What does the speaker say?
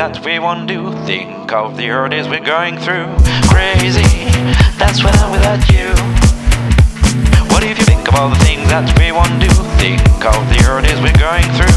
that we won't do. Think of the hurdles we're going through. Crazy, that's when I'm without you. What if you think of all the things that we won't do? Think of the hurdles we're going through.